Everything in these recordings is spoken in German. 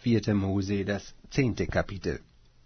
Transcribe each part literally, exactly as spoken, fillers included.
vierte Mose, das zehnte Kapitel.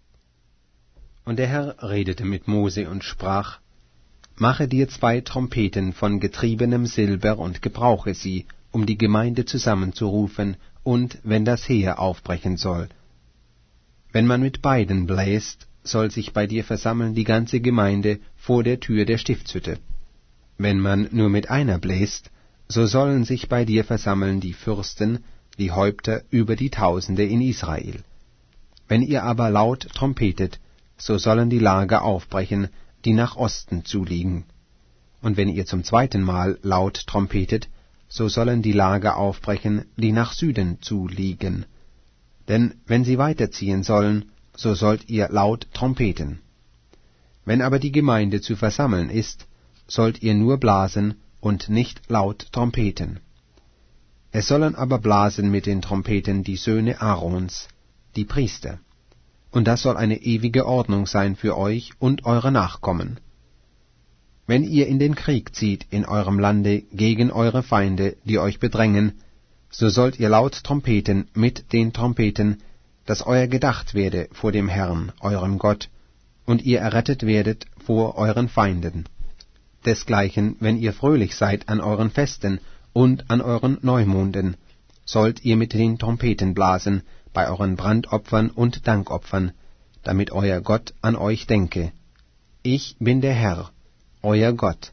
Und der Herr redete mit Mose und sprach: Mache dir zwei Trompeten von getriebenem Silber und gebrauche sie, um die Gemeinde zusammenzurufen, und wenn das Heer aufbrechen soll. Wenn man mit beiden bläst, soll sich bei dir versammeln die ganze Gemeinde vor der Tür der Stiftshütte. Wenn man nur mit einer bläst, so sollen sich bei dir versammeln die Fürsten, die Häupter über die Tausende in Israel. Wenn ihr aber laut trompetet, so sollen die Lager aufbrechen, die nach Osten zuliegen. Und wenn ihr zum zweiten Mal laut trompetet, so sollen die Lager aufbrechen, die nach Süden zuliegen. Denn wenn sie weiterziehen sollen, so sollt ihr laut trompeten. Wenn aber die Gemeinde zu versammeln ist, sollt ihr nur blasen und nicht laut trompeten. Es sollen aber blasen mit den Trompeten die Söhne Aarons, die Priester. Und das soll eine ewige Ordnung sein für euch und eure Nachkommen. Wenn ihr in den Krieg zieht in eurem Lande gegen eure Feinde, die euch bedrängen, so sollt ihr laut trompeten mit den Trompeten, dass euer gedacht werde vor dem Herrn, eurem Gott, und ihr errettet werdet vor euren Feinden. Desgleichen, wenn ihr fröhlich seid an euren Festen und an euren Neumonden, sollt ihr mit den Trompeten blasen bei euren Brandopfern und Dankopfern, damit euer Gott an euch denke. Ich bin der Herr, euer Gott.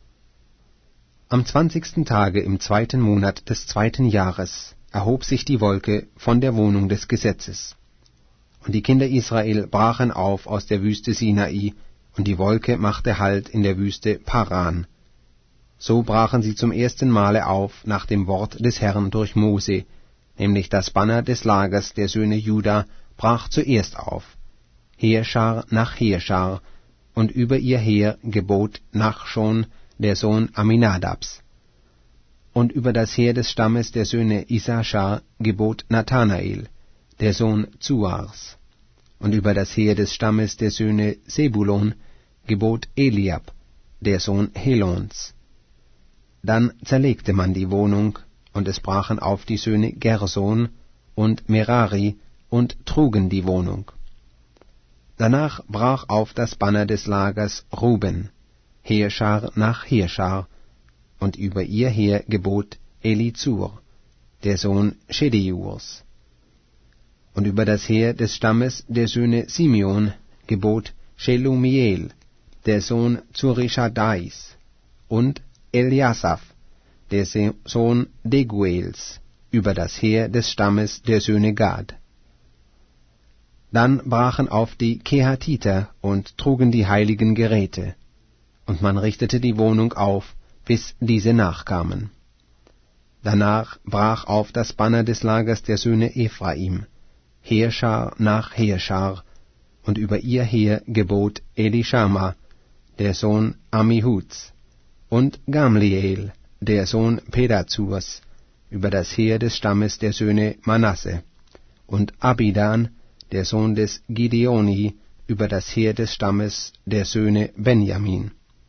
Am zwanzigsten Tage im zweiten Monat des zweiten Jahres erhob sich die Wolke von der Wohnung des Gesetzes. Und die Kinder Israel brachen auf aus der Wüste Sinai, und die Wolke machte Halt in der Wüste Paran. So brachen sie zum ersten Male auf nach dem Wort des Herrn durch Mose, nämlich das Banner des Lagers der Söhne Juda brach zuerst auf, Heerschar nach Heerschar, und über ihr Heer gebot Nachschon, der Sohn Aminadabs. Und über das Heer des Stammes der Söhne Issachar gebot Nathanael, der Sohn Zuars. Und über das Heer des Stammes der Söhne Sebulon gebot Eliab, der Sohn Helons. Dann zerlegte man die Wohnung, und es brachen auf die Söhne Gerson und Merari und trugen die Wohnung. Danach brach auf das Banner des Lagers Ruben, Heerschar nach Heerschar, und über ihr Heer gebot Elizur, der Sohn Schedeurs. Und über das Heer des Stammes der Söhne Simeon gebot Shelumiel, der Sohn Zurishadais, und Eliasaph, der Sohn Deguels, über das Heer des Stammes der Söhne Gad. Dann brachen auf die Kehatiter und trugen die heiligen Geräte, und man richtete die Wohnung auf, bis diese nachkamen. Danach brach auf das Banner des Lagers der Söhne Ephraim, Heerschar nach Heerschar, und über ihr Heer gebot Elishama, der Sohn Ammihuds, und Gamliel, der Sohn Pedazurs, über das Heer des Stammes der Söhne Manasse, und Abidan, der Sohn des Gideoni, über das Heer des Stammes der Söhne Benjamin.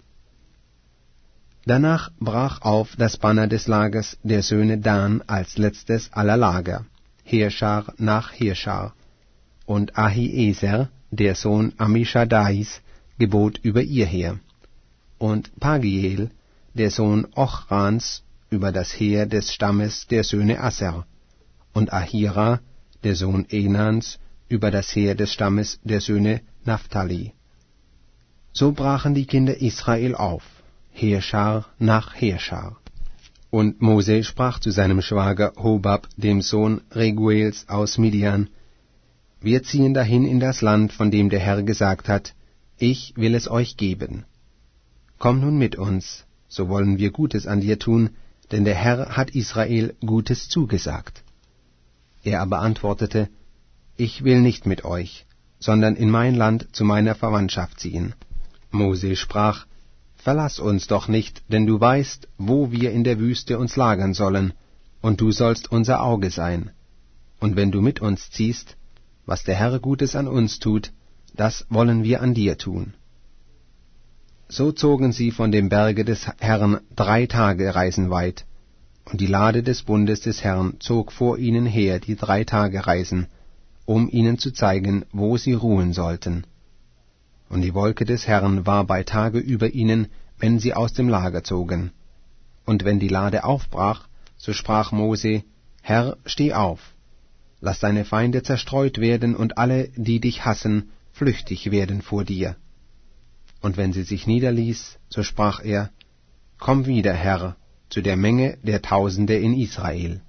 Danach brach auf das Banner des Lagers der Söhne Dan als letztes aller Lager, Heerschar nach Heerschar, und Ahieser, der Sohn Ammischaddais, gebot über ihr Heer, und Pagiel, der Sohn Ochrans, über das Heer des Stammes der Söhne Asser, und Ahira, der Sohn Enans, über das Heer des Stammes der Söhne Naphtali. So brachen die Kinder Israel auf, Heerschar nach Heerschar. Und Mose sprach zu seinem Schwager Hobab, dem Sohn Reguels aus Midian: Wir ziehen dahin in das Land, von dem der Herr gesagt hat, ich will es euch geben. Komm nun mit uns, so wollen wir Gutes an dir tun, denn der Herr hat Israel Gutes zugesagt. Er aber antwortete: Ich will nicht mit euch, sondern in mein Land zu meiner Verwandtschaft ziehen. Mose sprach: Verlass uns doch nicht, denn du weißt, wo wir in der Wüste uns lagern sollen, und du sollst unser Auge sein. Und wenn du mit uns ziehst, was der Herr Gutes an uns tut, das wollen wir an dir tun. So zogen sie von dem Berge des Herrn drei Tage reisenweit, Und die Lade des Bundes des Herrn zog vor ihnen her die drei Tage Reisen, um ihnen zu zeigen, wo sie ruhen sollten. Und die Wolke des Herrn war bei Tage über ihnen, wenn sie aus dem Lager zogen. Und wenn die Lade aufbrach, so sprach Mose, Herr, steh auf, lass deine Feinde zerstreut werden und alle, die dich hassen, flüchtig werden vor dir. Und wenn sie sich niederließ, so sprach er, Komm wieder, Herr, zu der Menge der Tausende in Israel.